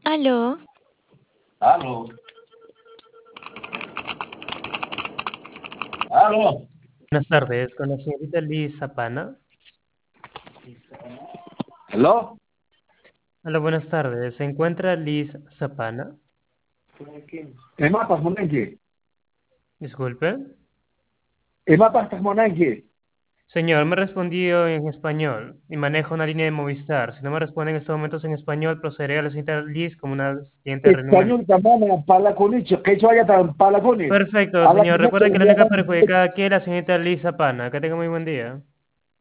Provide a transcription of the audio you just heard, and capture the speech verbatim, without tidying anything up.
Aló, Aló, aló. Buenas tardes, con la señorita Liz Zapana. ¿Aló? Hola, buenas tardes. ¿Se encuentra Liz Zapana? Emma Pasmonenque. Disculpe. Emma Pasmonenque. Señor, me respondió en español y manejo una línea de Movistar. Si no me responde en estos momentos en español, procederé a la señorita Liz como una siguiente renuente. Español también, para con ellos, que eso vaya para con él. Perfecto, Habla señor. con Recuerde otro, que la ya única van. perjudicada aquí es la señorita Liz Zapana. Que tenga muy buen día.